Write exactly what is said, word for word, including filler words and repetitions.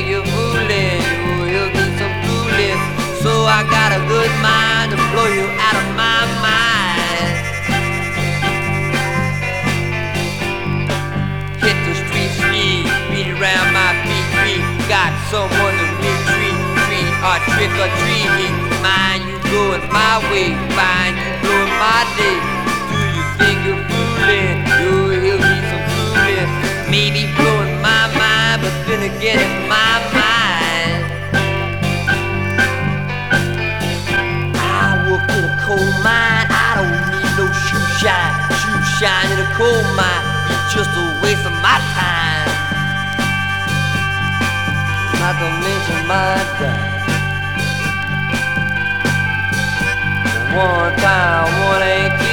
you're fooling, you'll need some fooling. So I got a good mind to blow you out of my mind. Hit the street, street, beat around my feet, feet. Got someone to meet, treat, treat, or trick or treat. Mind you going my way, find you blowing my day. Do you think you're fooling? You'll need some fooling. Maybe blowing my mind, but then again it's my mind. I work in a coal mine, I don't need no shoe shine. Shoe shine in a coal mine, it's just a waste of my time. Not to mention my time. One time, one ain't